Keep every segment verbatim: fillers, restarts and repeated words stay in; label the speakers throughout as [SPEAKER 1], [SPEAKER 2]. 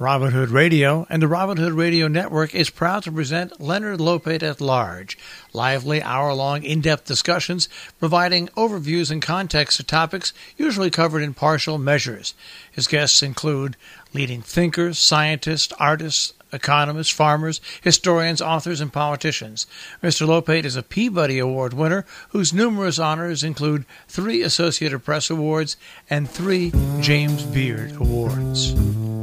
[SPEAKER 1] Robin Hood Radio and the Robin Hood Radio Network is proud to present Leonard Lopate at Large, lively hour-long in-depth discussions providing overviews and context to topics usually covered in partial measures. His guests include leading thinkers, scientists, artists, economists, farmers, historians, authors, and politicians. Mister Lopate is a Peabody Award winner whose numerous honors include three Associated Press Awards and three James Beard Awards.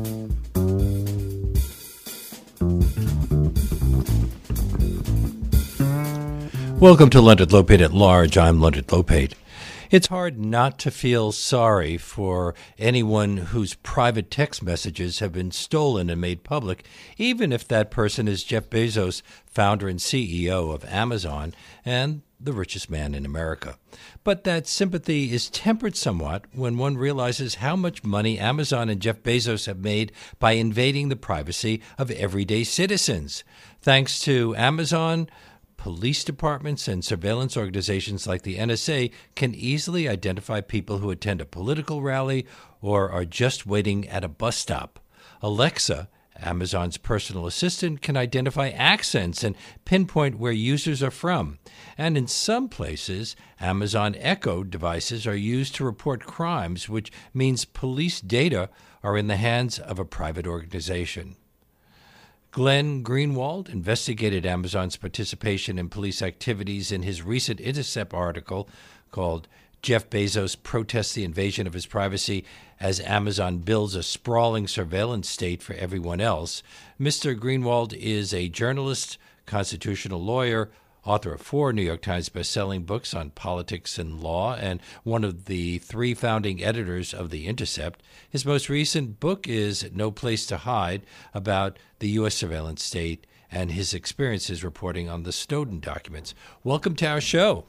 [SPEAKER 2] Welcome to Leonard Lopate at Large. I'm Leonard Lopate. It's hard not to feel sorry for anyone whose private text messages have been stolen and made public, even if that person is Jeff Bezos, founder and C E O of Amazon and the richest man in America. But that sympathy is tempered somewhat when one realizes how much money Amazon and Jeff Bezos have made by invading the privacy of everyday citizens. Thanks to Amazon, police departments and surveillance organizations like the N S A can easily identify people who attend a political rally or are just waiting at a bus stop. Alexa, Amazon's personal assistant, can identify accents and pinpoint where users are from. And in some places, Amazon Echo devices are used to report crimes, which means police data are in the hands of a private organization. Glenn Greenwald investigated Amazon's participation in police activities in his recent Intercept article called Jeff Bezos Protests the Invasion of His Privacy as Amazon Builds a Sprawling Surveillance State for Everyone Else. Mister Greenwald is a journalist, constitutional lawyer, author of four New York Times bestselling books on politics and law, and one of the three founding editors of The Intercept. His most recent book is No Place to Hide, about the U S surveillance state and his experiences reporting on the Snowden documents. Welcome to our show.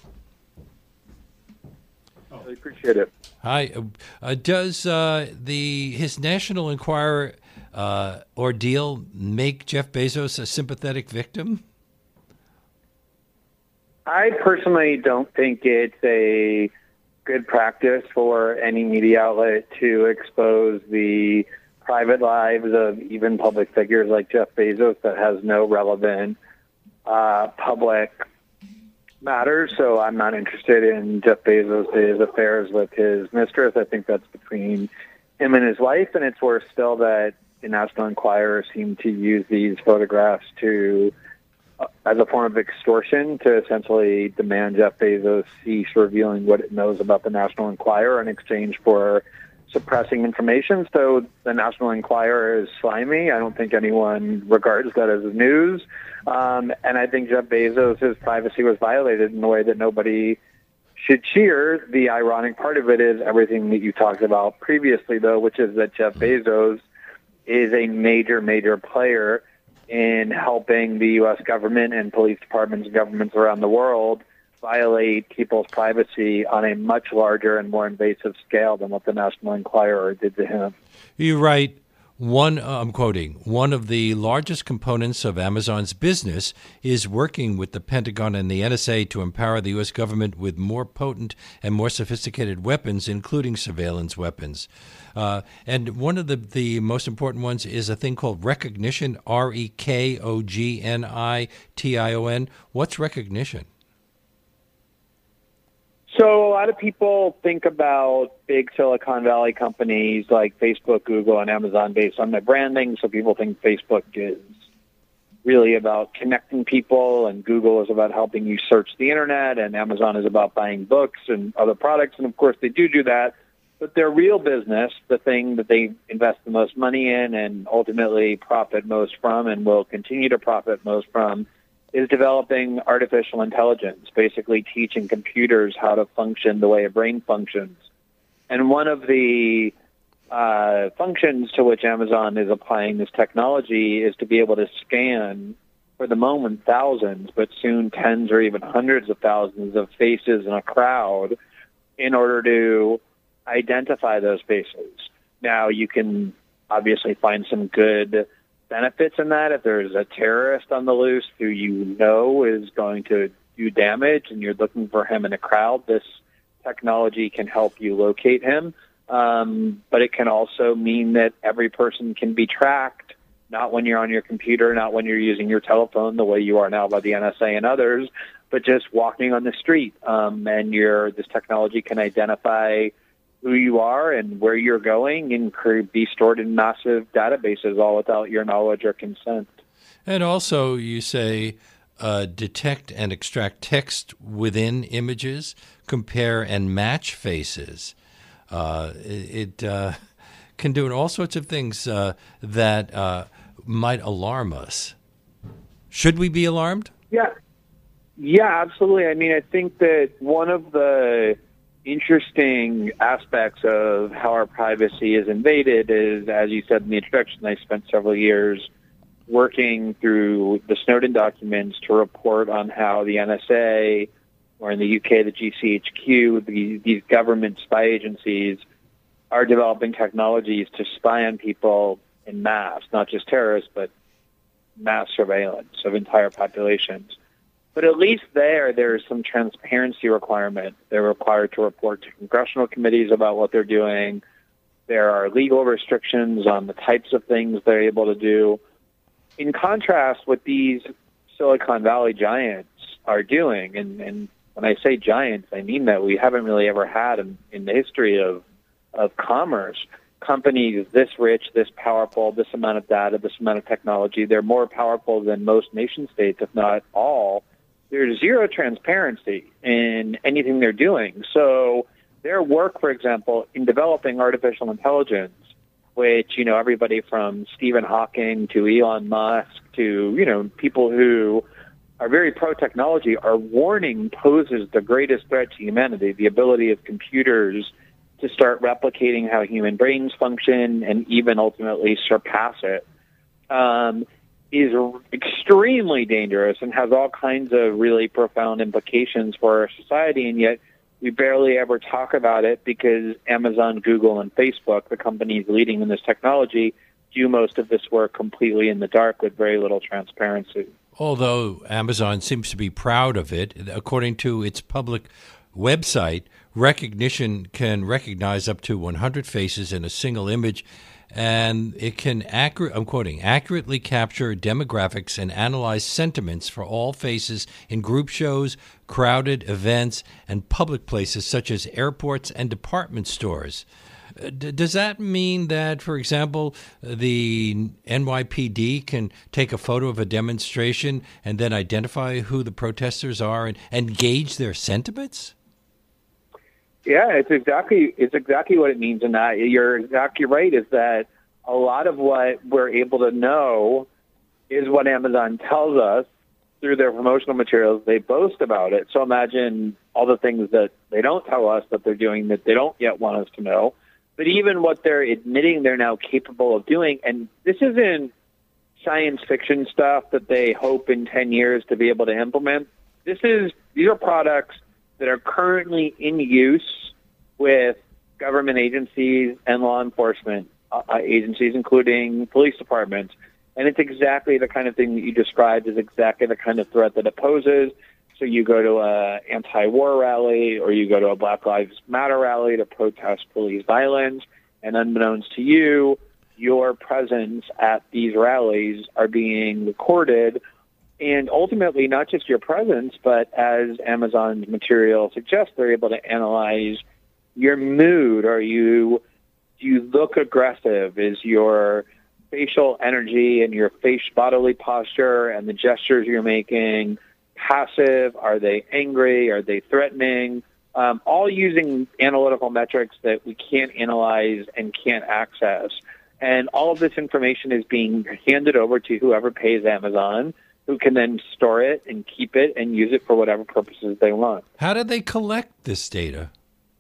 [SPEAKER 3] Oh, I appreciate it.
[SPEAKER 2] Hi. Uh, does uh, the his National Enquirer uh, ordeal make Jeff Bezos a sympathetic victim?
[SPEAKER 3] I personally don't think it's a good practice for any media outlet to expose the private lives of even public figures like Jeff Bezos that has no relevant uh, public matters. So I'm not interested in Jeff Bezos' affairs with his mistress. I think that's between him and his wife, and it's worse still that the National Enquirer seemed to use these photographs to as a form of extortion to essentially demand Jeff Bezos cease revealing what it knows about the National Enquirer in exchange for suppressing information. So the National Enquirer is slimy. I don't think anyone regards that as news. Um, and I think Jeff Bezos' privacy was violated in a way that nobody should cheer. The ironic part of it is everything that you talked about previously, though, which is that Jeff Bezos is a major, major player in helping the U S government and police departments and governments around the world violate people's privacy on a much larger and more invasive scale than what the National Enquirer did to him.
[SPEAKER 2] You write, one, uh, I'm quoting, one of the largest components of Amazon's business is working with the Pentagon and the N S A to empower the U S government with more potent and more sophisticated weapons, including surveillance weapons. Uh, and one of the, the most important ones is a thing called Rekognition, R E K O G N I T I O N. What's Rekognition?
[SPEAKER 3] So a lot of people think about big Silicon Valley companies like Facebook, Google, and Amazon based on their branding. So people think Facebook is really about connecting people, and Google is about helping you search the internet, and Amazon is about buying books and other products. And of course, they do do that. But their real business, the thing that they invest the most money in and ultimately profit most from and will continue to profit most from, is developing artificial intelligence, basically teaching computers how to function the way a brain functions. And one of the uh, functions to which Amazon is applying this technology is to be able to scan, for the moment, thousands, but soon tens or even hundreds of thousands of faces in a crowd in order to identify those faces. Now, you can obviously find some good benefits in that. If there's a terrorist on the loose who you know is going to do damage and you're looking for him in a crowd, this technology can help you locate him. Um, but it can also mean that every person can be tracked, not when you're on your computer, not when you're using your telephone the way you are now by the N S A and others, but just walking on the street. Um, and your this technology can identify who you are and where you're going and could be stored in massive databases all without your knowledge or consent.
[SPEAKER 2] And also, you say, uh, detect and extract text within images, compare and match faces. Uh, it it uh, can do all sorts of things uh, that uh, might alarm us. Should we be alarmed?
[SPEAKER 3] Yeah. Yeah, absolutely. I mean, I think that one of the interesting aspects of how our privacy is invaded is, as you said in the introduction, I spent several years working through the Snowden documents to report on how the N S A, or in the U K, the G C H Q, the, these government spy agencies are developing technologies to spy on people in mass, not just terrorists, but mass surveillance of entire populations. But at least there, there's some transparency requirement. They're required to report to congressional committees about what they're doing. There are legal restrictions on the types of things they're able to do. In contrast, what these Silicon Valley giants are doing, and, and when I say giants, I mean that we haven't really ever had in, in the history of, of commerce, companies this rich, this powerful, this amount of data, this amount of technology. They're more powerful than most nation states, if not all. There's zero transparency in anything they're doing. So their work, for example, in developing artificial intelligence, which, you know, everybody from Stephen Hawking to Elon Musk to, you know, people who are very pro-technology are warning poses the greatest threat to humanity, the ability of computers to start replicating how human brains function and even ultimately surpass it. Um, is extremely dangerous and has all kinds of really profound implications for our society, and yet we barely ever talk about it because Amazon, Google, and Facebook, the companies leading in this technology, do most of this work completely in the dark with very little transparency.
[SPEAKER 2] Although Amazon seems to be proud of it, according to its public website, recognition can recognize up to one hundred faces in a single image, and it can accurate, I'm quoting, accurately capture demographics and analyze sentiments for all faces in group shows, crowded events, and public places such as airports and department stores. D- does that mean that, for example, the N Y P D can take a photo of a demonstration and then identify who the protesters are and, and gauge their sentiments?
[SPEAKER 3] Yeah, it's exactly it's exactly what it means, and that you're exactly right. Is that a lot of what we're able to know is what Amazon tells us through their promotional materials. They boast about it. So imagine all the things that they don't tell us that they're doing that they don't yet want us to know. But even what they're admitting they're now capable of doing, and this isn't science fiction stuff that they hope in ten years to be able to implement. This is these are products that are currently in use with government agencies and law enforcement uh, agencies, including police departments. And it's exactly the kind of thing that you described is exactly the kind of threat that it poses. So you go to a anti-war rally or you go to a Black Lives Matter rally to protest police violence, and unbeknownst to you, your presence at these rallies are being recorded. And ultimately, not just your presence, but as Amazon's material suggests, they're able to analyze your mood. Are you, do you look aggressive? Is your facial energy and your face bodily posture and the gestures you're making passive? Are they angry? Are they threatening? Um, all using analytical metrics that we can't analyze and can't access. And all of this information is being handed over to whoever pays Amazon, who can then store it and keep it and use it for whatever purposes they want.
[SPEAKER 2] How do they collect this data?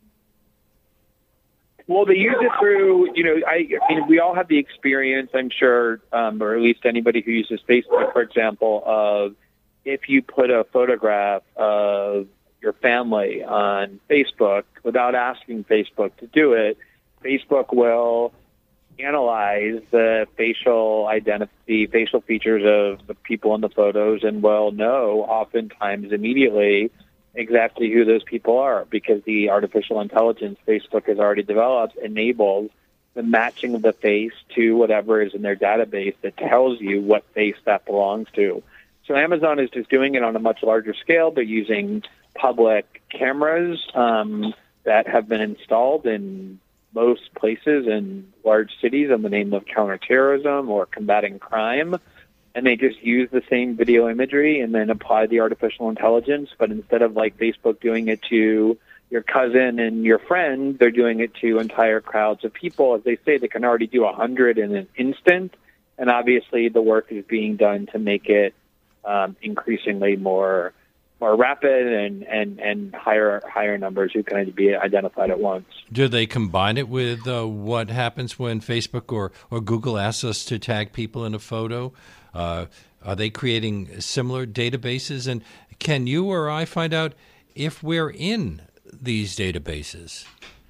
[SPEAKER 3] Well, they use it through, you know, I, I mean, we all have the experience, I'm sure, um, or at least anybody who uses Facebook, for example, of if you put a photograph of your family on Facebook without asking Facebook to do it, Facebook will analyze the facial identity, facial features of the people in the photos, and will know oftentimes immediately exactly who those people are, because the artificial intelligence Facebook has already developed enables the matching of the face to whatever is in their database that tells you what face that belongs to. So Amazon is just doing it on a much larger scale. They're using public cameras um, that have been installed in most places in large cities in the name of counterterrorism or combating crime. And they just use the same video imagery and then apply the artificial intelligence. But instead of like Facebook doing it to your cousin and your friend, they're doing it to entire crowds of people. As they say, they can already do a hundred in an instant. And obviously the work is being done to make it um, increasingly more more rapid and, and, and higher higher numbers who can be identified at once.
[SPEAKER 2] Do they combine it with uh, what happens when Facebook or, or Google asks us to tag people in a photo? Uh, are they creating similar databases? And can you or I find out if we're in these databases?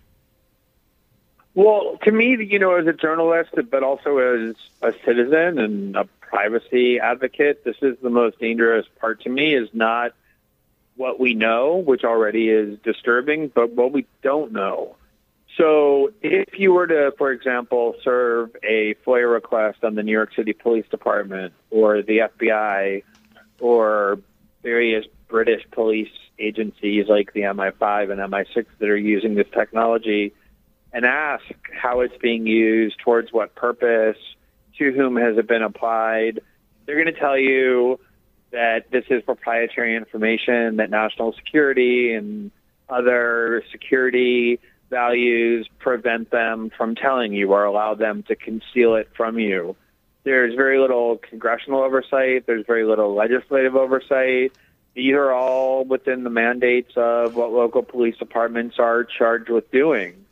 [SPEAKER 3] Well, to me, you know, as a journalist, but also as a citizen and a privacy advocate, this is the most dangerous part to me, is not what we know, which already is disturbing, but what we don't know. So if you were to, for example, serve a FOIA request on the New York City Police Department or the F B I or various British police agencies like the M I five and M I six that are using this technology, and ask how it's being used, towards what purpose, to whom has it been applied, they're going to tell you that this is proprietary information, that national security and other security values prevent them from telling you or allow them to conceal it from you. There's very little congressional oversight. There's very little legislative oversight. These are all within the mandates of what local police departments are charged with doing.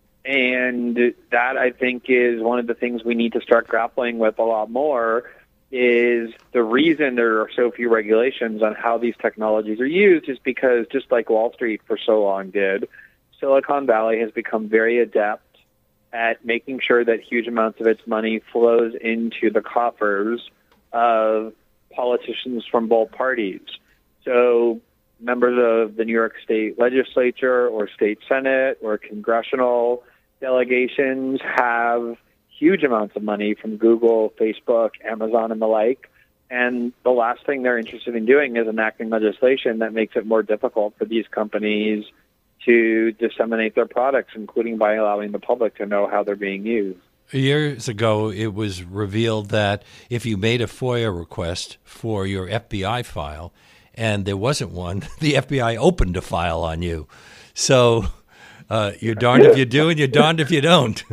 [SPEAKER 3] And that, I think, is one of the things we need to start grappling with a lot more, is the reason there are so few regulations on how these technologies are used is because, just like Wall Street for so long did, Silicon Valley has become very adept at making sure that huge amounts of its money flows into the coffers of politicians from both parties. So members of the New York State Legislature or State Senate or congressional delegations have huge amounts of money from Google, Facebook, Amazon, and the like. And the last thing they're interested in doing is enacting legislation that makes it more difficult for these companies to disseminate their products, including by allowing the public to know how they're being used.
[SPEAKER 2] Years ago, it was revealed that if you made a FOIA request for your F B I file and there wasn't one, the F B I opened a file on you. So uh, you're darned if you do and you're darned if you don't.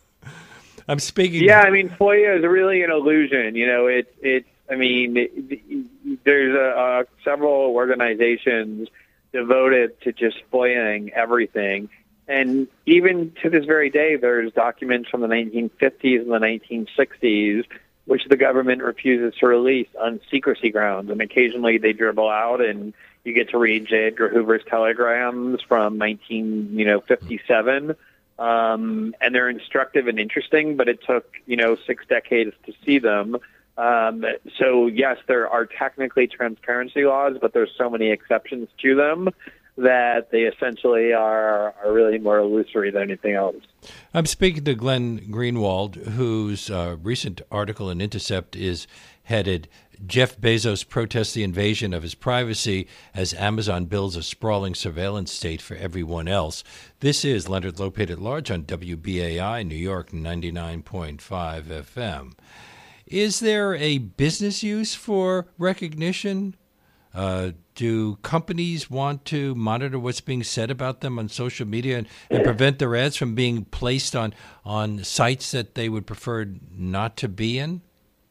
[SPEAKER 2] I'm speaking.
[SPEAKER 3] Yeah, I mean, FOIA is really an illusion. You know, it, it, I mean, it, there's a, uh, several organizations devoted to just FOIAing everything. And even to this very day, there's documents from the nineteen fifties and the nineteen sixties which the government refuses to release on secrecy grounds. And occasionally they dribble out, and you get to read J. Edgar Hoover's telegrams from nineteen, you know, fifty-seven. Um, and they're instructive and interesting, but it took, you know, six decades to see them. Um, so, yes, there are technically transparency laws, but there's so many exceptions to them that they essentially are, are really more illusory than anything else.
[SPEAKER 2] I'm speaking to Glenn Greenwald, whose uh, recent article in Intercept is headed, Jeff Bezos protests the invasion of his privacy as Amazon builds a sprawling surveillance state for everyone else. This is Leonard Lopate at Large on W B A I, New York, ninety-nine point five F M. Is there a business use for recognition? Uh, do companies want to monitor what's being said about them on social media and, and prevent their ads from being placed on, on sites that they would prefer not to be in?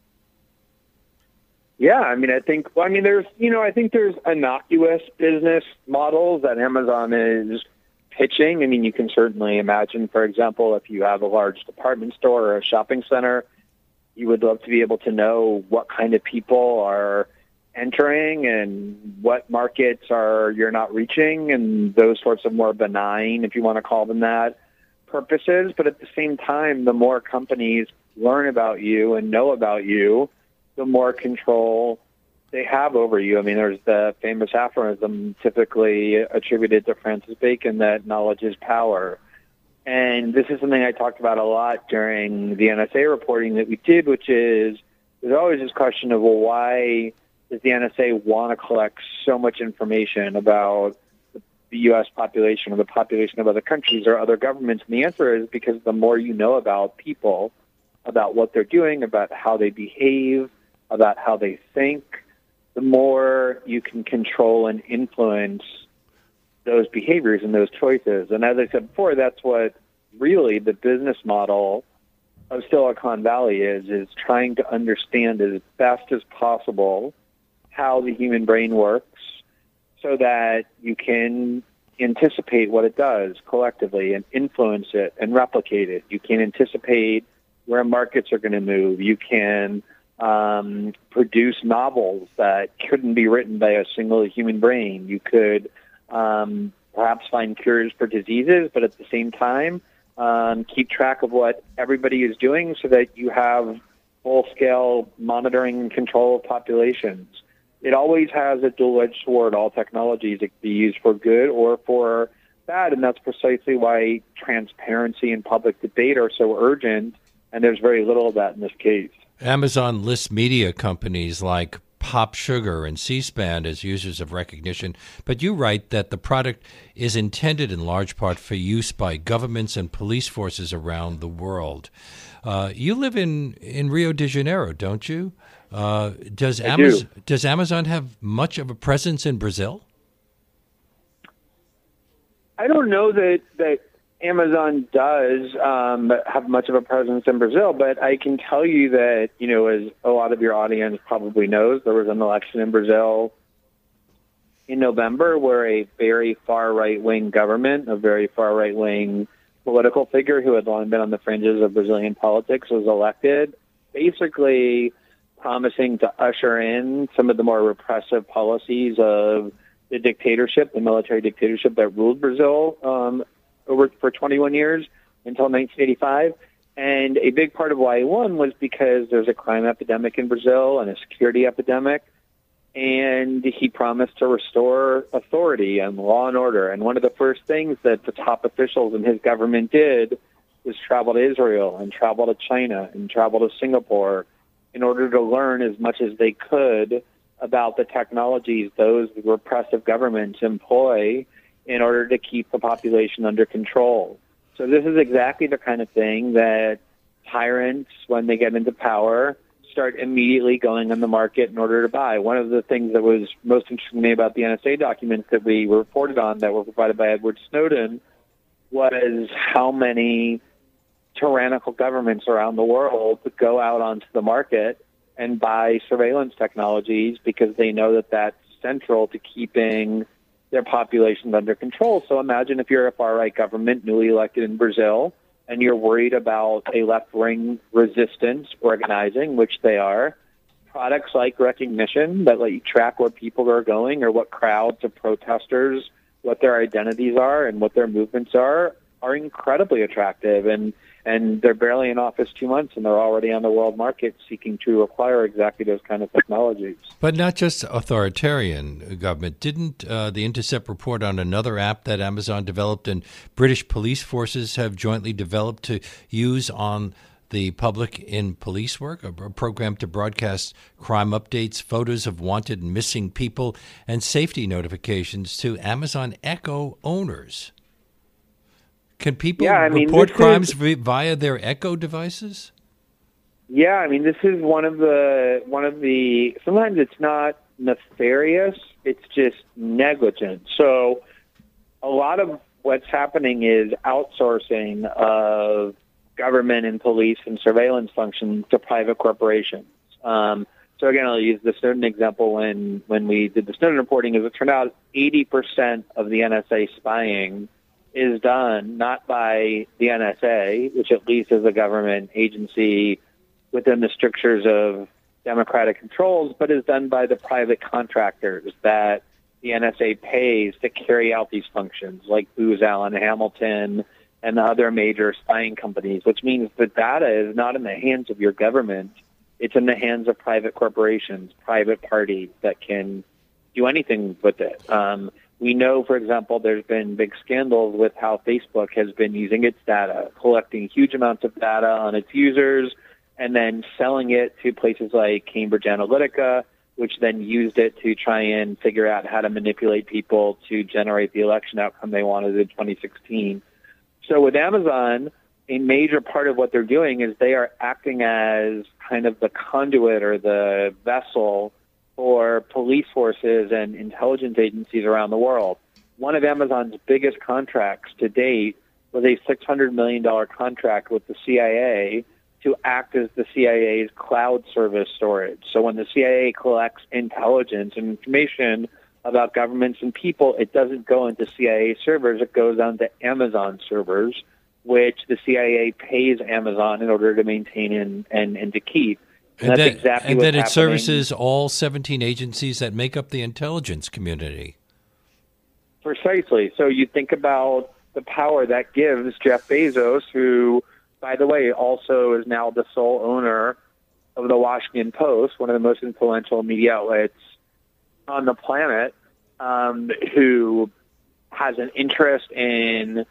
[SPEAKER 3] Yeah, I mean, I think, well, I mean, there's, you know, I think there's innocuous business models that Amazon is pitching. I mean, you can certainly imagine, for example, if you have a large department store or a shopping center, you would love to be able to know what kind of people are entering and what markets are you're not reaching, and those sorts of more benign, if you want to call them that, purposes. But at the same time, the more companies learn about you and know about you, the more control they have over you. I mean, there's the famous aphorism typically attributed to Francis Bacon that knowledge is power. And this is something I talked about a lot during the N S A reporting that we did, which is there's always this question of, well, why does the N S A want to collect so much information about the U S population or the population of other countries or other governments? And the answer is because the more you know about people, about what they're doing, about how they behave, about how they think, the more you can control and influence those behaviors and those choices. And as I said before, that's what really the business model of Silicon Valley is, is trying to understand as best as possible how the human brain works so that you can anticipate what it does collectively and influence it and replicate it. You can anticipate where markets are going to move. You can um, produce novels that couldn't be written by a single human brain. You could um, perhaps find cures for diseases, but at the same time, um, keep track of what everybody is doing so that you have full-scale monitoring and control of populations. It always has a dual-edged sword. All technologies, it can be used for good or for bad, and that's precisely why transparency and public debate are so urgent, and there's very little of that in this case.
[SPEAKER 2] Amazon lists media companies like Pop Sugar and C-SPAN as users of Rekognition, but you write that the product is intended in large part for use by governments and police forces around the world. Uh, you live in, in Rio de Janeiro, don't you? Uh, does Amazon do. does Amazon have much of a presence in Brazil?
[SPEAKER 3] I don't know that that Amazon does um, have much of a presence in Brazil, but I can tell you that, you know, as a lot of your audience probably knows, there was an election in Brazil in November where a very far right-wing government, a very far right-wing political figure who had long been on the fringes of Brazilian politics was elected, basically promising to usher in some of the more repressive policies of the dictatorship, the military dictatorship that ruled Brazil um, over for twenty-one years until nineteen eighty-five. And a big part of why he won was because there's a crime epidemic in Brazil and a security epidemic, and he promised to restore authority and law and order. And one of the first things that the top officials in his government did was travel to Israel and travel to China and travel to Singapore in order to learn as much as they could about the technologies those repressive governments employ in order to keep the population under control. So this is exactly the kind of thing that tyrants, when they get into power, start immediately going on the market in order to buy. One of the things that was most interesting to me about the N S A documents that we reported on that were provided by Edward Snowden was how many tyrannical governments around the world go out onto the market and buy surveillance technologies because they know that that's central to keeping their populations under control. So imagine if you're a far-right government newly elected in Brazil and you're worried about a left-wing resistance organizing, which they are. Products like Rekognition that let you track where people are going or what crowds of protesters, what their identities are and what their movements are, are incredibly attractive. And And they're barely in office two months, and they're already on the world market seeking to acquire exactly those kind of technologies.
[SPEAKER 2] But not just authoritarian government. Didn't uh, the Intercept report on another app that Amazon developed and British police forces have jointly developed to use on the public in police work, a, a program to broadcast crime updates, photos of wanted and missing people, and safety notifications to Amazon Echo owners? Can people
[SPEAKER 3] yeah, I mean,
[SPEAKER 2] report crimes
[SPEAKER 3] is,
[SPEAKER 2] via their Echo devices?
[SPEAKER 3] Yeah, I mean, this is one of the one of the. Sometimes it's not nefarious; it's just negligent. So, a lot of what's happening is outsourcing of government and police and surveillance functions to private corporations. Um, so again, I'll use the Snowden example. When when we did the Snowden reporting, as it turned out, eighty percent of the N S A spying is done not by the N S A, which at least is a government agency within the strictures of democratic controls, but is done by the private contractors that the N S A pays to carry out these functions, like Booz Allen Hamilton and the other major spying companies, which means the data is not in the hands of your government. It's in the hands of private corporations, private parties that can do anything with it. Um, we know, for example, there's been big scandals with how Facebook has been using its data, collecting huge amounts of data on its users, and then selling it to places like Cambridge Analytica, which then used it to try and figure out how to manipulate people to generate the election outcome they wanted in twenty sixteen. So with Amazon, a major part of what they're doing is they are acting as kind of the conduit or the vessel for police forces and intelligence agencies around the world. One of Amazon's biggest contracts to date was a six hundred million dollars contract with the C I A to act as the C I A's cloud service storage. So when the C I A collects intelligence and information about governments and people, it doesn't go into C I A servers, it goes onto Amazon servers, which the C I A pays Amazon in order to maintain and, and, and to keep. And,
[SPEAKER 2] and
[SPEAKER 3] that's
[SPEAKER 2] that,
[SPEAKER 3] exactly
[SPEAKER 2] and
[SPEAKER 3] what's
[SPEAKER 2] that it
[SPEAKER 3] happening.
[SPEAKER 2] services all seventeen agencies that make up the intelligence community.
[SPEAKER 3] Precisely. So you think about the power that gives Jeff Bezos, who, by the way, also is now the sole owner of the Washington Post, one of the most influential media outlets on the planet, um, who has an interest in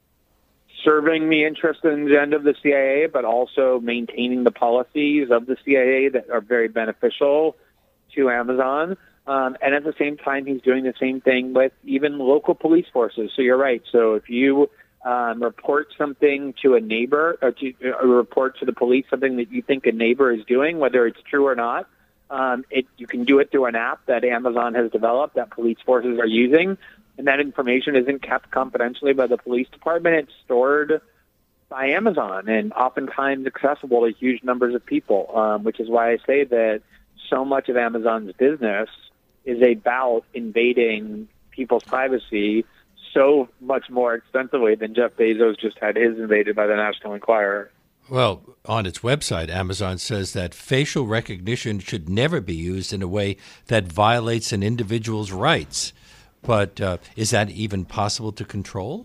[SPEAKER 3] serving the interest and agenda of the C I A, but also maintaining the policies of the C I A that are very beneficial to Amazon. Um, and at the same time, he's doing the same thing with even local police forces. So you're right. So if you um, report something to a neighbor or to uh, report to the police something that you think a neighbor is doing, whether it's true or not, um, it, you can do it through an app that Amazon has developed that police forces are using. And that information isn't kept confidentially by the police department. It's stored by Amazon and oftentimes accessible to huge numbers of people, um, which is why I say that so much of Amazon's business is about invading people's privacy so much more extensively than Jeff Bezos just had his invaded by the National Enquirer.
[SPEAKER 2] Well, on its website, Amazon says that facial recognition should never be used in a way that violates an individual's rights. But uh, is that even possible to control?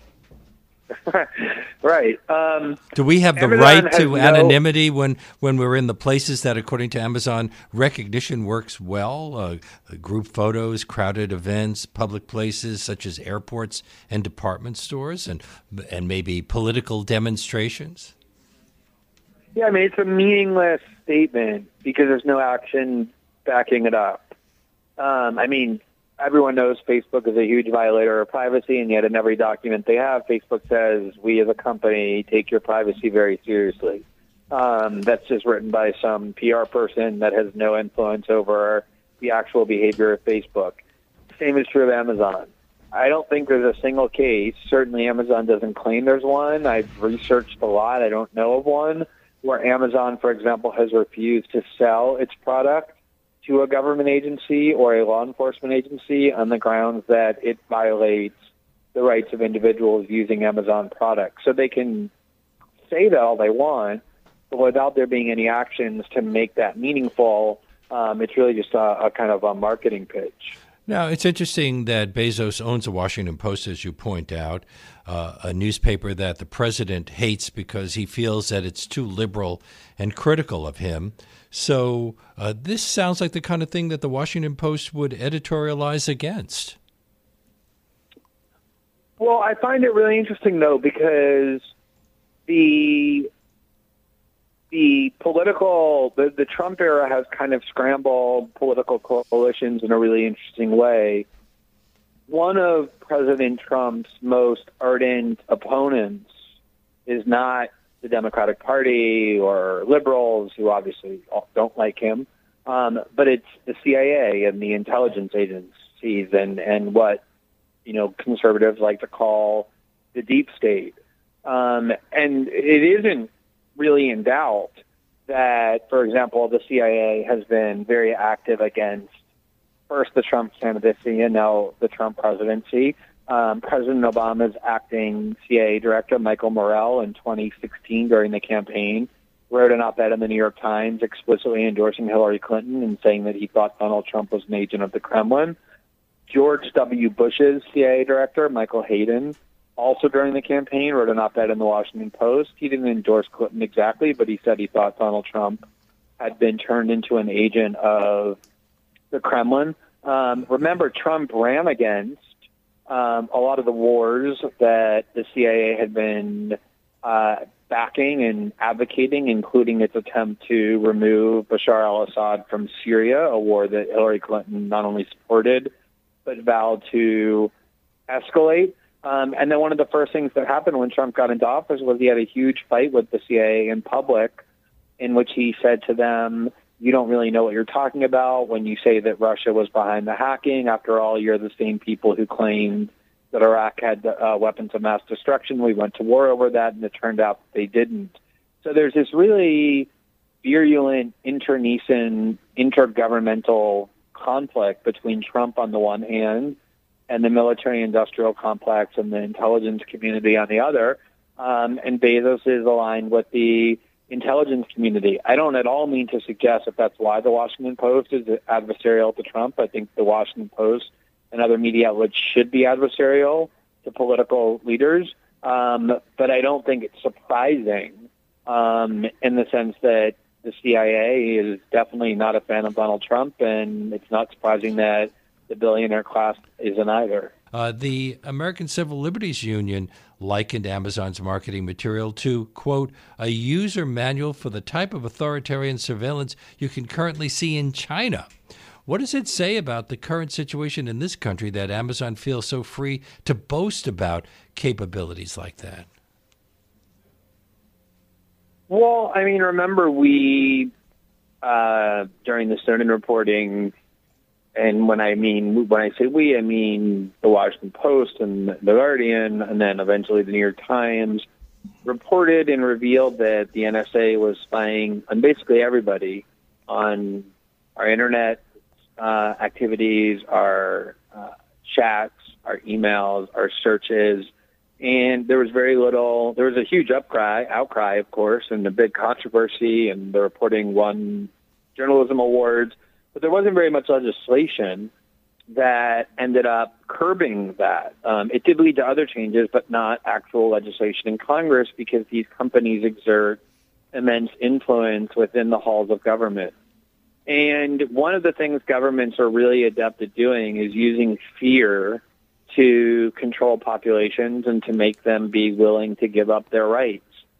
[SPEAKER 3] Right. Um,
[SPEAKER 2] Do we have the
[SPEAKER 3] Amazon
[SPEAKER 2] right to
[SPEAKER 3] no...
[SPEAKER 2] anonymity when, when we're in the places that, according to Amazon, recognition works well? Uh, group photos, crowded events, public places such as airports and department stores, and and maybe political demonstrations?
[SPEAKER 3] Yeah, I mean, it's a meaningless statement because there's no action backing it up. Um, I mean, everyone knows Facebook is a huge violator of privacy, and yet in every document they have, Facebook says, we as a company take your privacy very seriously. Um, that's just written by some P R person that has no influence over the actual behavior of Facebook. Same is true of Amazon. I don't think there's a single case. Certainly Amazon doesn't claim there's one. I've researched a lot. I don't know of one where Amazon, for example, has refused to sell its product to a government agency or a law enforcement agency on the grounds that it violates the rights of individuals using Amazon products. So they can say that all they want, but without there being any actions to make that meaningful, um, it's really just a, a kind of a marketing pitch.
[SPEAKER 2] Now, it's interesting that Bezos owns the Washington Post, as you point out, uh, a newspaper that the president hates because he feels that it's too liberal and critical of him. So uh, this sounds like the kind of thing that the Washington Post would editorialize against.
[SPEAKER 3] Well, I find it really interesting, though, because the the political, the, the Trump era has kind of scrambled political coalitions in a really interesting way. One of President Trump's most ardent opponents is not the Democratic Party or liberals, who obviously don't like him, um, but it's the C I A and the intelligence agencies and, and what, you know, conservatives like to call the deep state. Um, and it isn't really in doubt that, for example, the C I A has been very active against first the Trump candidacy and now the Trump presidency. Um, President Obama's acting C I A director, Michael Morell, in twenty sixteen during the campaign, wrote an op-ed in the New York Times explicitly endorsing Hillary Clinton and saying that he thought Donald Trump was an agent of the Kremlin. George W. Bush's C I A director, Michael Hayden, also during the campaign, wrote an op-ed in the Washington Post. He didn't endorse Clinton exactly, but he said he thought Donald Trump had been turned into an agent of the Kremlin. Um, remember, Trump ran against um, a lot of the wars that the C I A had been uh, backing and advocating, including its attempt to remove Bashar al-Assad from Syria, a war that Hillary Clinton not only supported, but vowed to escalate. Um, and then one of the first things that happened when Trump got into office was he had a huge fight with the C I A in public, in which he said to them, you don't really know what you're talking about when you say that Russia was behind the hacking. After all, you're the same people who claimed that Iraq had uh, weapons of mass destruction. We went to war over that, and it turned out that they didn't. So there's this really virulent, internecine, intergovernmental conflict between Trump on the one hand and the military-industrial complex and the intelligence community on the other. Um, and Bezos is aligned with the intelligence community. I don't at all mean to suggest that that's why the Washington Post is adversarial to Trump. I think the Washington Post and other media outlets should be adversarial to political leaders. Um, but I don't think it's surprising um, in the sense that the C I A is definitely not a fan of Donald Trump, and it's not surprising that the billionaire class isn't either.
[SPEAKER 2] Uh, the American Civil Liberties Union likened Amazon's marketing material to, quote, a user manual for the type of authoritarian surveillance you can currently see in China. What does it say about the current situation in this country that Amazon feels so free to boast about capabilities like that?
[SPEAKER 3] Well, I mean, remember we, uh, during the Snowden reporting, and when I mean when I say we, I mean the Washington Post and the Guardian, and then eventually the New York Times, reported and revealed that the N S A was spying on basically everybody, on our internet uh, activities, our uh, chats, our emails, our searches, and there was very little. There was a huge outcry, outcry, of course, and a big controversy, and the reporting won journalism awards. But there wasn't very much legislation that ended up curbing that. Um, it did lead to other changes, but not actual legislation in Congress because these companies exert immense influence within the halls of government. And one of the things governments are really adept at doing is using fear to control populations and to make them be willing to give up their rights.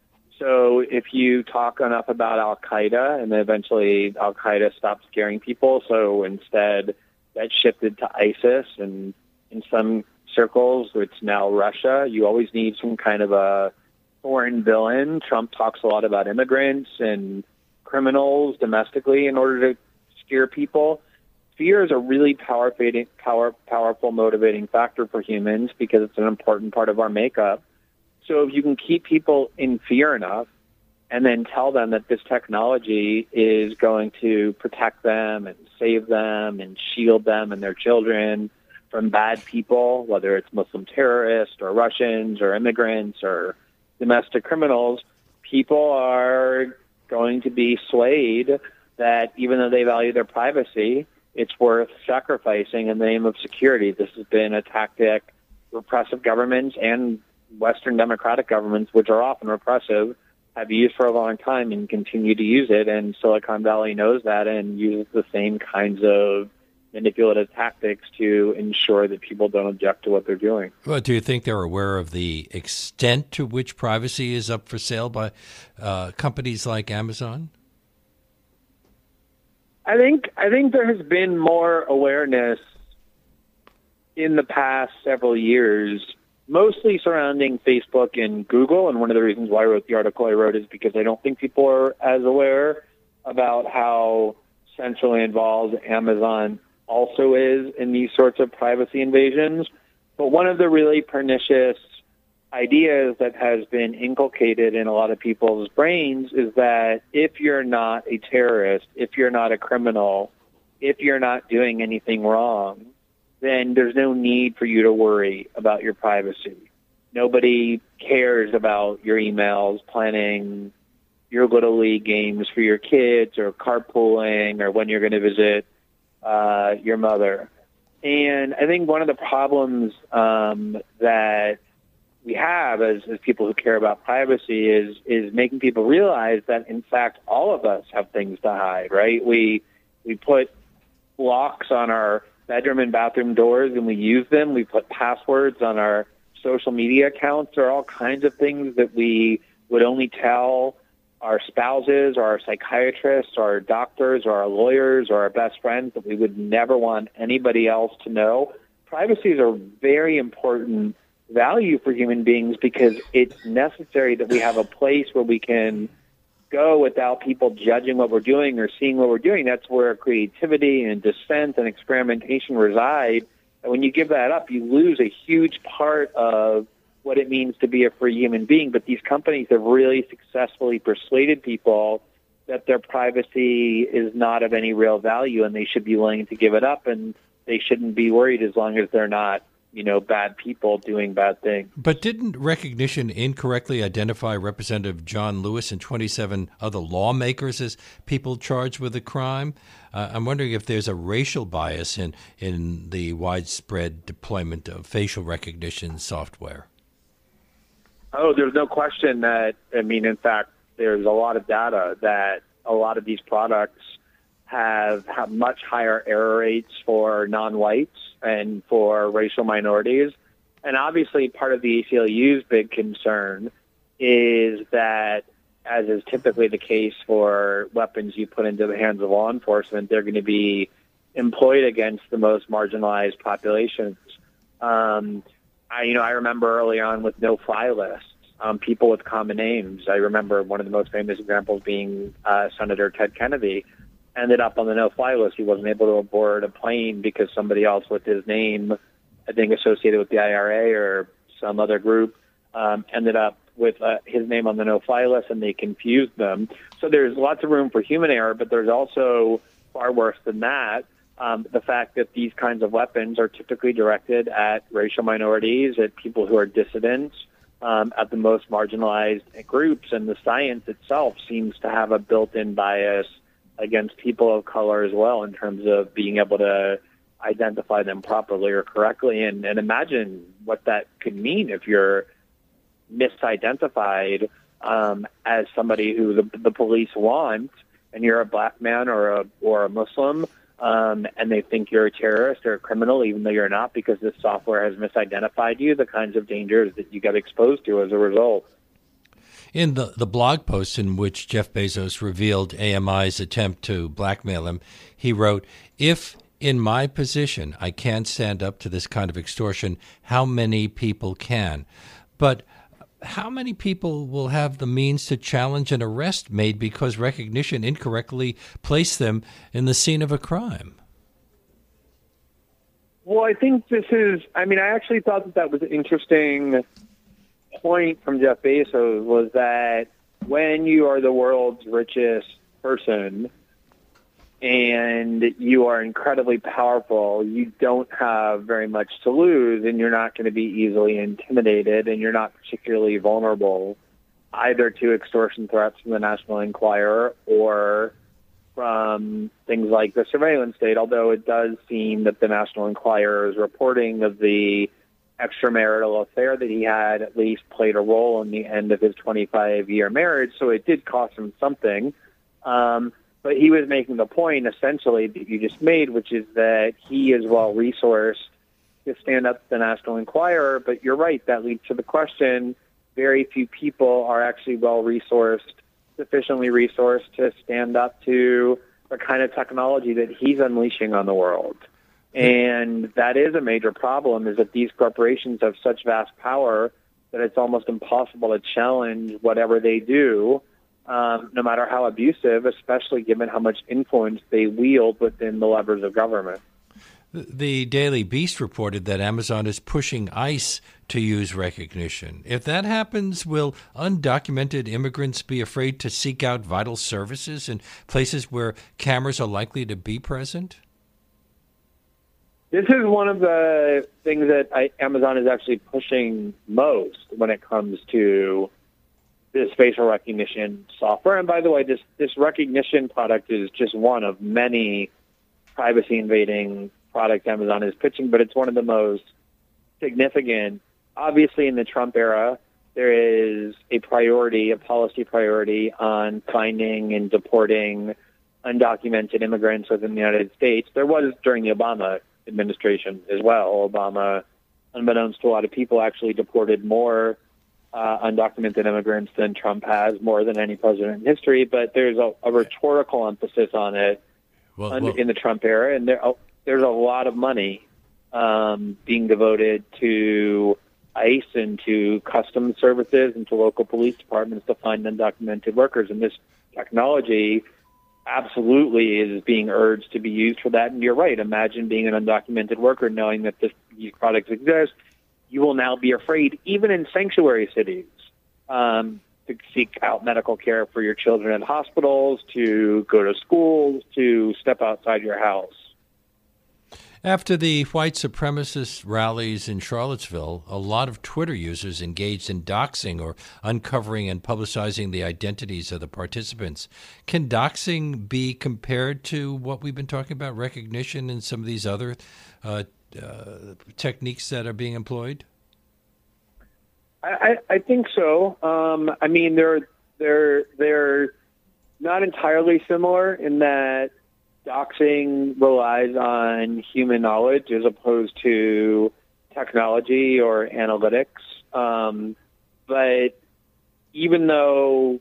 [SPEAKER 3] So if you talk enough about Al-Qaeda, and then eventually Al-Qaeda stopped scaring people, so instead that shifted to ISIS, and in some circles it's now Russia. You always need some kind of a foreign villain. Trump talks a lot about immigrants and criminals domestically in order to scare people. Fear is a really power, power, powerful motivating factor for humans because it's an important part of our makeup. So if you can keep people in fear enough and then tell them that this technology is going to protect them and save them and shield them and their children from bad people, whether it's Muslim terrorists or Russians or immigrants or domestic criminals, people are going to be swayed that even though they value their privacy, it's worth sacrificing in the name of security. This has been a tactic repressive governments and Western democratic governments, which are often repressive, have used for a long time and continue to use it. And Silicon Valley knows that and uses the same kinds of manipulative tactics to ensure that people don't object to what they're doing.
[SPEAKER 2] Well, do you think they're aware of the extent to which privacy is up for sale by uh, companies like Amazon?
[SPEAKER 3] I think I think there has been more awareness in the past several years, mostly surrounding Facebook and Google. And one of the reasons why I wrote the article I wrote is because I don't think people are as aware about how centrally involved Amazon also is in these sorts of privacy invasions. But one of the really pernicious ideas that has been inculcated in a lot of people's brains is that if you're not a terrorist, if you're not a criminal, if you're not doing anything wrong, then there's no need for you to worry about your privacy. Nobody cares about your emails, planning your Little League games for your kids, or carpooling, or when you're going to visit uh, your mother. And I think one of the problems um, that we have as, as people who care about privacy is is making people realize that, in fact, all of us have things to hide, right? We we put locks on our bedroom and bathroom doors and we use them. We put passwords on our social media accounts. There are all kinds of things that we would only tell our spouses or our psychiatrists or our doctors or our lawyers or our best friends that we would never want anybody else to know. Privacy is a very important value for human beings because it's necessary that we have a place where we can go without people judging what we're doing or seeing what we're doing. That's where creativity and dissent and experimentation reside. And when you give that up, you lose a huge part of what it means to be a free human being. But these companies have really successfully persuaded people that their privacy is not of any real value and they should be willing to give it up, and they shouldn't be worried as long as they're not, you know, bad people doing bad things.
[SPEAKER 2] But didn't Recognition incorrectly identify Representative John Lewis and twenty-seven other lawmakers as people charged with a crime? Uh, I'm wondering if there's a racial bias in, in the widespread deployment of facial recognition software.
[SPEAKER 3] Oh, there's no question that, I mean, in fact, there's a lot of data that a lot of these products have, have much higher error rates for non-whites and for racial minorities. And obviously part of the A C L U's big concern is that, as is typically the case for weapons you put into the hands of law enforcement, they're going to be employed against the most marginalized populations. Um, I, you know, I remember early on with no-fly lists, um, people with common names. I remember one of the most famous examples being uh, Senator Ted Kennedy. Ended up on the no-fly list. He wasn't able to board a plane because somebody else with his name, I think associated with the I R A or some other group, um, ended up with uh, his name on the no-fly list, and they confused them. So there's lots of room for human error, but there's also far worse than that. Um, the fact that these kinds of weapons are typically directed at racial minorities, at people who are dissidents, um, at the most marginalized groups, and the science itself seems to have a built-in bias against people of color as well in terms of being able to identify them properly or correctly. And, and imagine what that could mean if you're misidentified um, as somebody who the, the police want, and you're a black man or a, or a Muslim, um, and they think you're a terrorist or a criminal, even though you're not, because this software has misidentified you, the kinds of dangers that you get exposed to as a result.
[SPEAKER 2] In the, the blog post in which Jeff Bezos revealed A M I's attempt to blackmail him, he wrote, "If in my position I can't stand up to this kind of extortion, how many people can? But how many people will have the means to challenge an arrest made because Recognition incorrectly placed them in the scene of a crime?"
[SPEAKER 3] Well, I think this is, I mean, I actually thought that that was an interesting point from Jeff Bezos, was that when you are the world's richest person and you are incredibly powerful, you don't have very much to lose, and you're not going to be easily intimidated, and you're not particularly vulnerable either to extortion threats from the National Enquirer or from things like the surveillance state, although it does seem that the National Enquirer's reporting of the extramarital affair that he had at least played a role in the end of his twenty-five-year marriage, so it did cost him something. Um, but he was making the point, essentially, that you just made, which is that he is well-resourced to stand up to the National Enquirer. But you're right, that leads to the question, very few people are actually well-resourced, sufficiently resourced to stand up to the kind of technology that he's unleashing on the world. And that is a major problem, is that these corporations have such vast power that it's almost impossible to challenge whatever they do, um, no matter how abusive, especially given how much influence they wield within the levers of government.
[SPEAKER 2] The Daily Beast reported that Amazon is pushing ICE to use Recognition. If that happens, will undocumented immigrants be afraid to seek out vital services in places where cameras are likely to be present?
[SPEAKER 3] This is one of the things that I, Amazon is actually pushing most when it comes to this facial recognition software. And by the way, this, this recognition product is just one of many privacy-invading products Amazon is pitching, but it's one of the most significant obviously in the Trump era, there is a priority, a policy priority on finding and deporting undocumented immigrants within the United States. There was during the Obama administration as well. Obama, unbeknownst to a lot of people, actually deported more uh, undocumented immigrants than Trump has, more than any president in history. But there's a, a rhetorical emphasis on it
[SPEAKER 2] well,
[SPEAKER 3] under,
[SPEAKER 2] well,
[SPEAKER 3] in the Trump era, and there, oh, there's a lot of money um, being devoted to ICE and to customs services and to local police departments to find undocumented workers. And this technology absolutely is being urged to be used for that. And you're right. Imagine being an undocumented worker, knowing that this, these products exist. You will now be afraid, even in sanctuary cities, um, to seek out medical care for your children at hospitals, to go to schools, to step outside your house.
[SPEAKER 2] After the white supremacist rallies in Charlottesville, a lot of Twitter users engaged in doxing or uncovering and publicizing the identities of the participants. Can doxing be compared to what we've been talking about, recognition and some of these other uh, uh, techniques that are being employed?
[SPEAKER 3] I, I think so. Um, I mean, they're they're they're not entirely similar in that doxing relies on human knowledge as opposed to technology or analytics. Um, but even though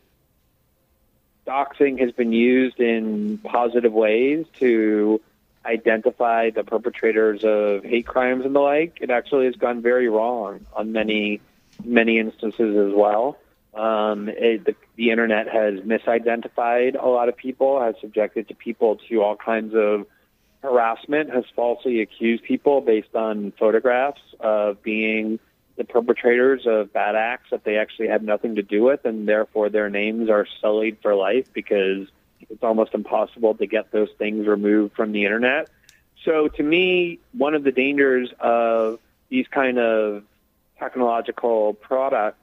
[SPEAKER 3] doxing has been used in positive ways to identify the perpetrators of hate crimes and the like, it actually has gone very wrong on many, many instances as well. Um, it, the, the internet has misidentified a lot of people, has subjected to people to all kinds of harassment, has falsely accused people based on photographs of being the perpetrators of bad acts that they actually had nothing to do with, and therefore their names are sullied for life because it's almost impossible to get those things removed from the internet. So to me, one of the dangers of these kind of technological products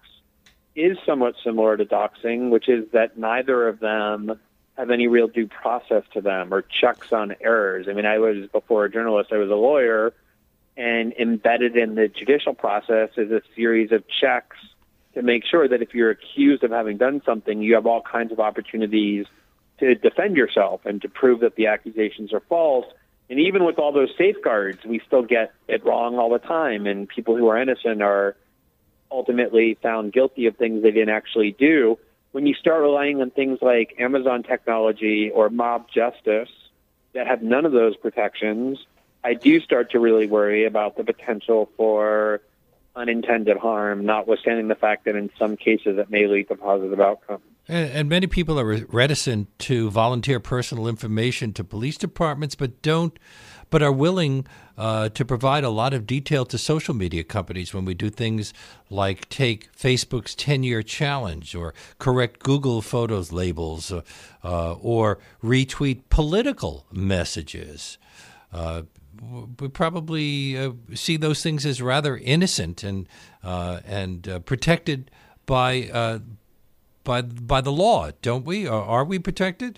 [SPEAKER 3] is somewhat similar to doxing, which is that neither of them have any real due process to them or checks on errors. I mean, I was, before a journalist, I was a lawyer, and embedded in the judicial process is a series of checks to make sure that if you're accused of having done something, you have all kinds of opportunities to defend yourself and to prove that the accusations are false. And even with all those safeguards, we still get it wrong all the time, and people who are innocent are ultimately found guilty of things they didn't actually do. When you start relying on things like Amazon technology or mob justice that have none of those protections, I do start to really worry about the potential for unintended harm, notwithstanding the fact that in some cases it may lead to positive outcomes.
[SPEAKER 2] And, and many people are reticent to volunteer personal information to police departments, but don't, but are willing uh, to provide a lot of detail to social media companies when we do things like take Facebook's ten-year challenge, or correct Google Photos labels, uh, uh, or retweet political messages. Uh, we probably uh, see those things as rather innocent and uh, and uh, protected by uh, by by the law, don't we? Or are we protected?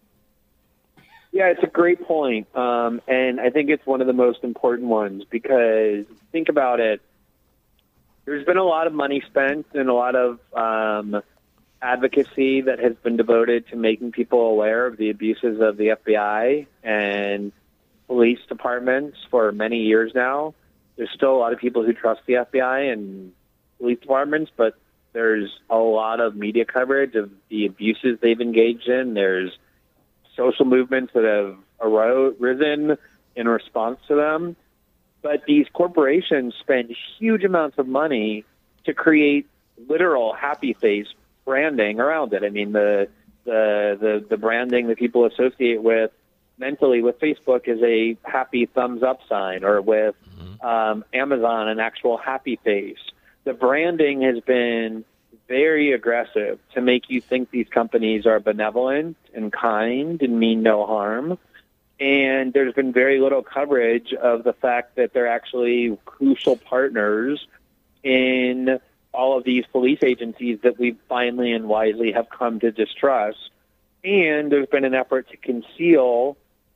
[SPEAKER 3] Yeah, it's a great point, um, and I think it's one of the most important ones, because think about it. There's been a lot of money spent and a lot of um, advocacy that has been devoted to making people aware of the abuses of the F B I and police departments for many years now. There's still a lot of people who trust the F B I and police departments, but there's a lot of media coverage of the abuses they've engaged in. There's social movements that have arisen in response to them. But these corporations spend huge amounts of money to create literal happy face branding around it. I mean, the the the, the branding that people associate with mentally with Facebook is a happy thumbs up sign, or with um, Amazon, an actual happy face. The branding has been very aggressive to make you think these companies are benevolent and kind and mean no harm. And there's been very little coverage of the fact that they're actually crucial partners in all of these police agencies that we finally and wisely have come to distrust. And there's been an effort to conceal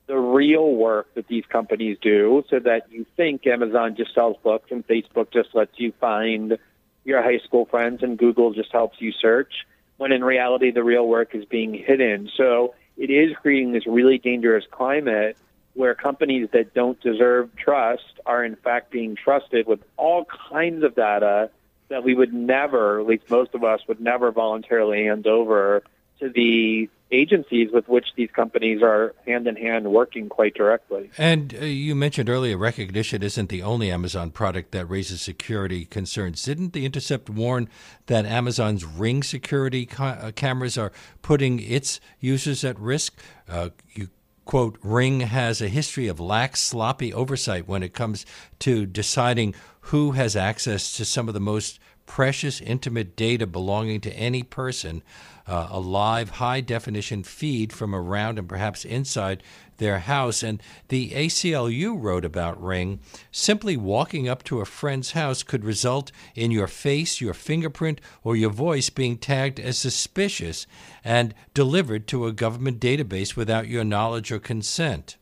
[SPEAKER 3] the real work that these companies do, so that you think Amazon just sells books and Facebook just lets you find your high school friends and Google just helps you search, when in reality the real work is being hidden. So it is creating this really dangerous climate where companies that don't deserve trust are in fact being trusted with all kinds of data that we would never, at least most of us, would never voluntarily hand over to the agencies with which these companies are hand-in-hand working quite directly.
[SPEAKER 2] And uh, you mentioned earlier Rekognition isn't the only Amazon product that raises security concerns. Didn't The Intercept warn that Amazon's Ring security ca- uh, cameras are putting its users at risk? Uh, you quote, Ring has a history of lax, sloppy oversight when it comes to deciding who has access to some of the most precious, intimate data belonging to any person, uh, a live, high-definition feed from around and perhaps inside their house. And the A C L U wrote about Ring. Simply walking up to a friend's house could result in your face, your fingerprint, or your voice being tagged as suspicious and delivered to a government database without your knowledge or consent.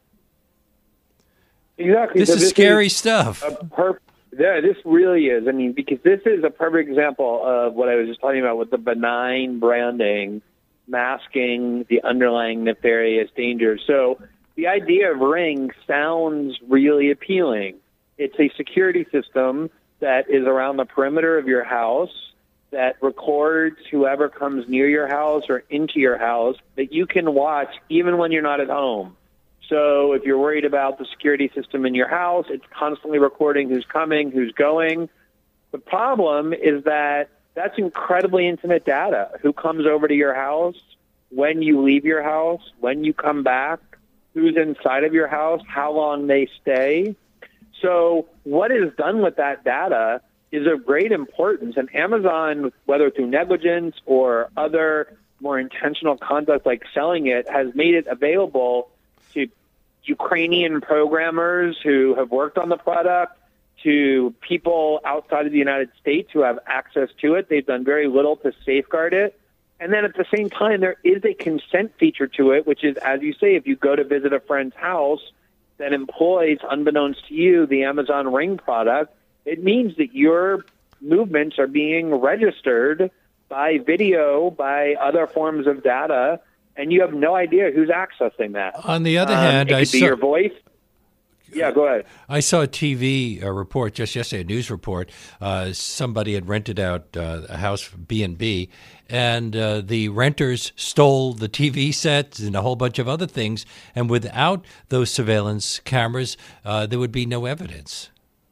[SPEAKER 3] Exactly.
[SPEAKER 2] This
[SPEAKER 3] so
[SPEAKER 2] is
[SPEAKER 3] this
[SPEAKER 2] scary
[SPEAKER 3] is
[SPEAKER 2] stuff.
[SPEAKER 3] A per- yeah, this really is. I mean, because this is a perfect example of what I was just talking about with the benign branding masking the underlying nefarious dangers. So the idea of Ring sounds really appealing. It's a security system that is around the perimeter of your house that records whoever comes near your house or into your house that you can watch even when you're not at home. So if you're worried about the security system in your house, it's constantly recording who's coming, who's going. The problem is that that's incredibly intimate data. Who comes over to your house, when you leave your house, when you come back, who's inside of your house, how long they stay. So what is done with that data is of great importance. And Amazon, whether through negligence or other more intentional conduct like selling it, has made it available to Ukrainian programmers who have worked on the product, to people outside of the United States who have access to it. They've done very little to safeguard it. And then at the same time, there is a consent feature to it, which is, as you say, if you go to visit a friend's house that employs, unbeknownst to you, the Amazon Ring product, it means that your movements are being registered by video, by other forms of data, and you have no idea who's accessing that.
[SPEAKER 2] On the other
[SPEAKER 3] um,
[SPEAKER 2] hand,
[SPEAKER 3] it could
[SPEAKER 2] I
[SPEAKER 3] be
[SPEAKER 2] saw,
[SPEAKER 3] your voice. Yeah, go ahead.
[SPEAKER 2] I saw a T V a report just yesterday, a news report. Uh, somebody had rented out uh, a house B and B, and uh, the renters stole the T V sets and a whole bunch of other things. And without those surveillance cameras, uh, there would be no evidence.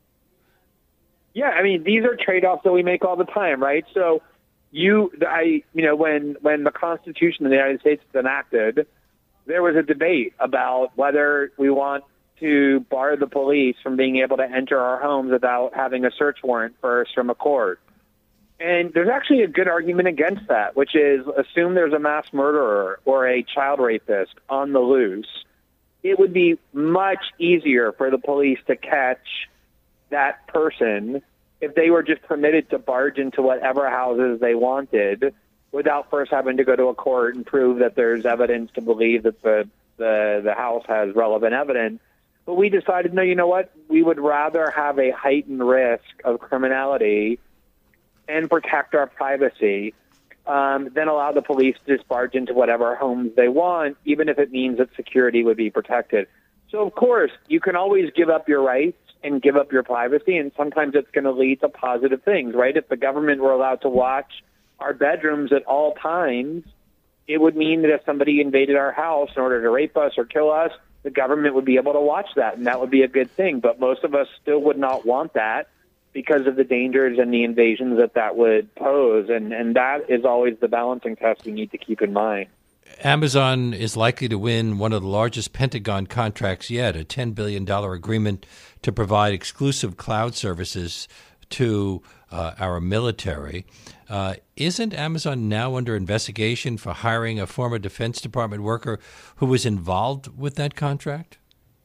[SPEAKER 3] Yeah, I mean, these are trade-offs that we make all the time, right? So you, I, you know, when when the Constitution of the United States was enacted, there was a debate about whether we want to bar the police from being able to enter our homes without having a search warrant first from a court. And there's actually a good argument against that, which is assume there's a mass murderer or a child rapist on the loose. It would be much easier for the police to catch that person if they were just permitted to barge into whatever houses they wanted without first having to go to a court and prove that there's evidence to believe that the, the, the house has relevant evidence. But we decided, no, you know what? We would rather have a heightened risk of criminality and protect our privacy um, than allow the police to just barge into whatever homes they want, even if it means that security would be protected. So, of course, you can always give up your rights and give up your privacy, and sometimes it's going to lead to positive things, right? If the government were allowed to watch our bedrooms at all times, it would mean that if somebody invaded our house in order to rape us or kill us, the government would be able to watch that, and that would be a good thing. But most of us still would not want that because of the dangers and the invasions that that would pose, and, and that is always the balancing test we need to keep in mind.
[SPEAKER 2] Amazon is likely to win one of the largest Pentagon contracts yet, a ten billion dollars agreement to provide exclusive cloud services to uh, our military. Uh, isn't Amazon now under investigation for hiring a former Defense Department worker who was involved with that contract?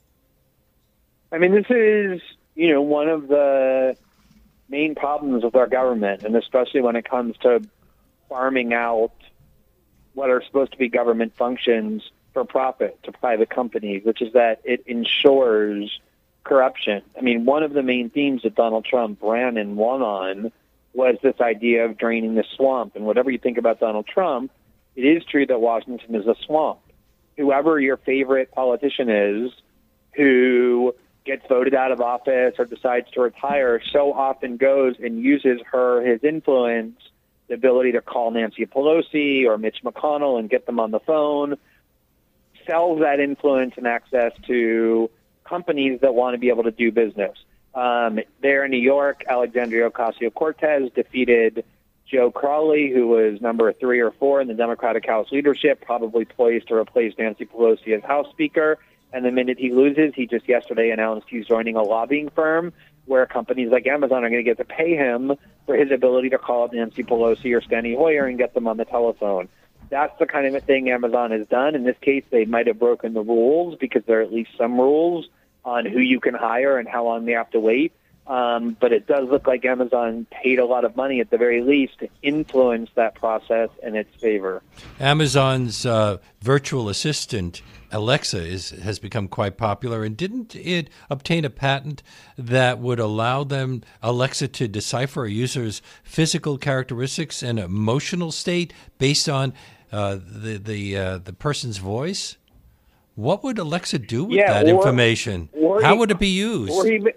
[SPEAKER 3] I mean, this is, you know, one of the main problems with our government, and especially when it comes to farming out what are supposed to be government functions for profit to private companies, which is that it ensures corruption. I mean, one of the main themes that Donald Trump ran and won on was this idea of draining the swamp. And whatever you think about Donald Trump, it is true that Washington is a swamp. Whoever your favorite politician is who gets voted out of office or decides to retire so often goes and uses her, his influence, the ability to call Nancy Pelosi or Mitch McConnell and get them on the phone, sells that influence and access to companies that want to be able to do business. Um, there in New York, Alexandria Ocasio-Cortez defeated Joe Crowley, who was number three or four in the Democratic House leadership, probably poised to replace Nancy Pelosi as House Speaker. And the minute he loses, he just yesterday announced he's joining a lobbying firm where companies like Amazon are going to get to pay him for his ability to call up Nancy Pelosi or Steny Hoyer and get them on the telephone. That's the kind of thing Amazon has done. In this case, they might have broken the rules because there are at least some rules on who you can hire and how long they have to wait. Um, but it does look like Amazon paid a lot of money, at the very least, to influence that process in its favor.
[SPEAKER 2] Amazon's uh, virtual assistant, Alexa, is has become quite popular. And didn't it obtain a patent that would allow them, Alexa, to decipher a user's physical characteristics and emotional state based on uh, the the uh, the person's voice? What would Alexa do with
[SPEAKER 3] yeah,
[SPEAKER 2] that
[SPEAKER 3] or,
[SPEAKER 2] information?
[SPEAKER 3] Or
[SPEAKER 2] How
[SPEAKER 3] even,
[SPEAKER 2] would it be used?
[SPEAKER 3] Or even,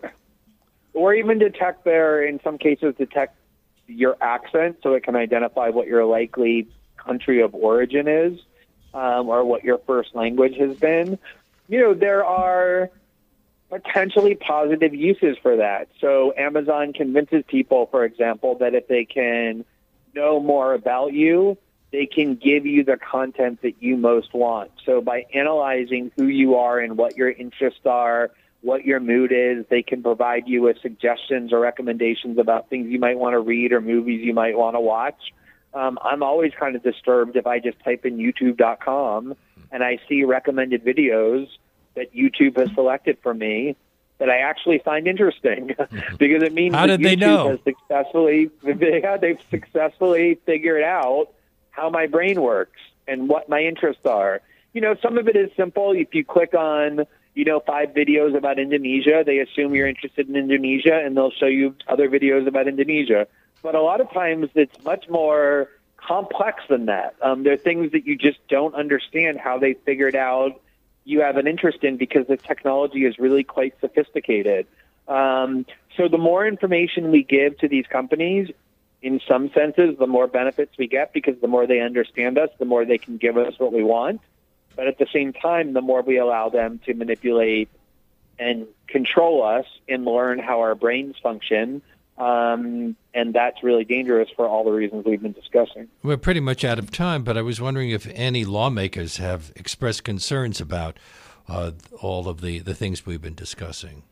[SPEAKER 3] or even detect their, in some cases, detect your accent so it can identify what your likely country of origin is um, or what your first language has been. You know, there are potentially positive uses for that. So Amazon convinces people, for example, that if they can know more about you, they can give you the content that you most want. So by analyzing who you are and what your interests are, what your mood is, they can provide you with suggestions or recommendations about things you might want to read or movies you might want to watch. Um, I'm always kind of disturbed if I just type in YouTube dot com and I see recommended videos that YouTube has selected for me that I actually find interesting because it means
[SPEAKER 2] How
[SPEAKER 3] that
[SPEAKER 2] did they
[SPEAKER 3] YouTube
[SPEAKER 2] know?
[SPEAKER 3] has successfully, they've successfully figured out how my brain works and what my interests are. You know, some of it is simple. If you click on, you know, five videos about Indonesia, they assume you're interested in Indonesia, and they'll show you other videos about Indonesia. But a lot of times it's much more complex than that. Um, there are things that you just don't understand how they figured out you have an interest in because the technology is really quite sophisticated. Um, so the more information we give to these companies, in some senses, the more benefits we get because the more they understand us, the more they can give us what we want. But at the same time, the more we allow them to manipulate and control us and learn how our brains function. Um, and that's really dangerous for all the reasons we've been discussing.
[SPEAKER 2] We're pretty much out of time, but I was wondering if any lawmakers have expressed concerns about uh, all of the, the things we've been discussing.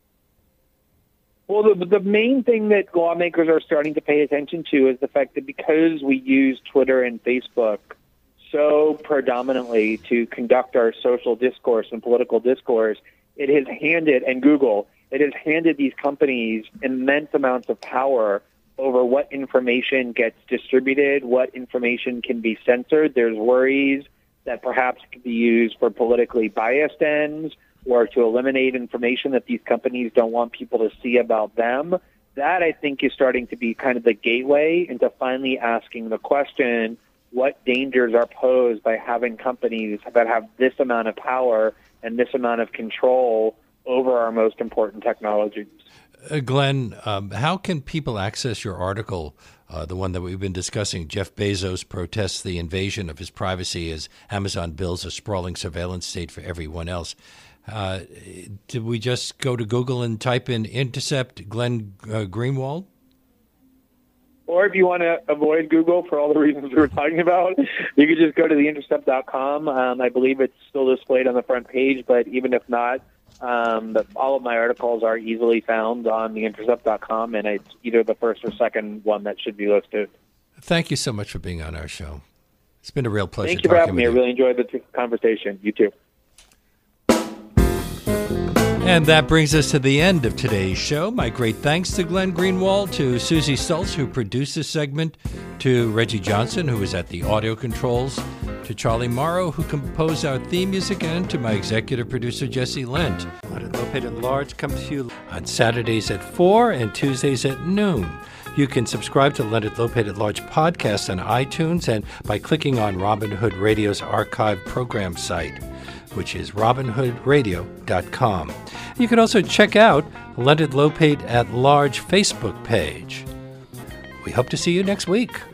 [SPEAKER 3] Well, the, the main thing that lawmakers are starting to pay attention to is the fact that because we use Twitter and Facebook so predominantly to conduct our social discourse and political discourse, it has handed, and Google, it has handed these companies immense amounts of power over what information gets distributed, what information can be censored. There's worries that perhaps it could be used for politically biased ends or to eliminate information that these companies don't want people to see about them. That, I think, is starting to be kind of the gateway into finally asking the question, what dangers are posed by having companies that have this amount of power and this amount of control over our most important technologies?
[SPEAKER 2] Uh, Glenn, um, how can people access your article, uh, the one that we've been discussing, Jeff Bezos protests the invasion of his privacy as Amazon builds a sprawling surveillance state for everyone else? Uh, did we just go to Google and type in Intercept Glenn uh, Greenwald?
[SPEAKER 3] Or if you want to avoid Google for all the reasons we were talking about, you could just go to the intercept dot com. Um, I believe it's still displayed on the front page, but even if not, um, the, all of my articles are easily found on the intercept dot com, and it's either the first or second one that should be listed.
[SPEAKER 2] Thank you so much for being on our show. It's been a real pleasure.
[SPEAKER 3] Thank you for having me. I really enjoyed the conversation. You too.
[SPEAKER 2] And that brings us to the end of today's show. My great thanks to Glenn Greenwald, to Susie Stultz, who produced this segment, to Reggie Johnson, who was at the audio controls, to Charlie Morrow, who composed our theme music, and to my executive producer, Jesse Lent. Leonard Lopate at Large comes to you on Saturdays at four and Tuesdays at noon. You can subscribe to Leonard Lopate at Large podcast on iTunes and by clicking on Robin Hood Radio's archive program site, which is robin hood radio dot com. You can also check out Leonard Lopate at Large Facebook page. We hope to see you next week.